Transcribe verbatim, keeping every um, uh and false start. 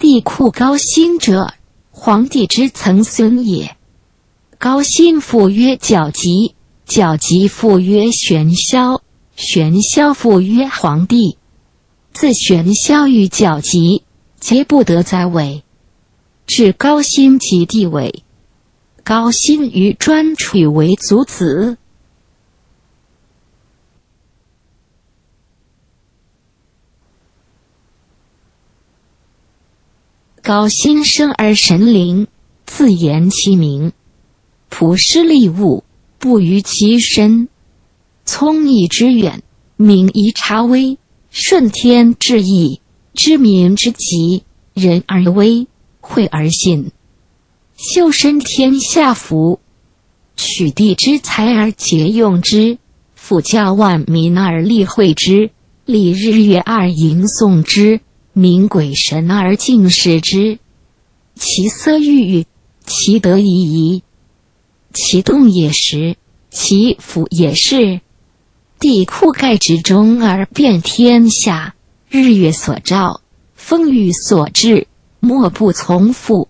帝库高辛者，皇帝之曾孙也。高辛父曰角吉，角吉父曰玄霄，玄霄父曰皇帝。自玄霄与角吉，皆不得在位。至高辛即帝位，高辛与专取为族子。高辛生而神灵，自言其名。仆施利物，不逾其身。聪义之远，明夷察微，顺天之意，知民之急，仁而威，惠而信。修身天下福，取地之财而节用之，辅教万民而利惠之，礼日月而迎颂之，明鬼神而敬视之。其色郁郁，其德夷夷，其动也时，其辅也是。地库盖之中而遍天下，日月所照，风雨所至，莫不从复。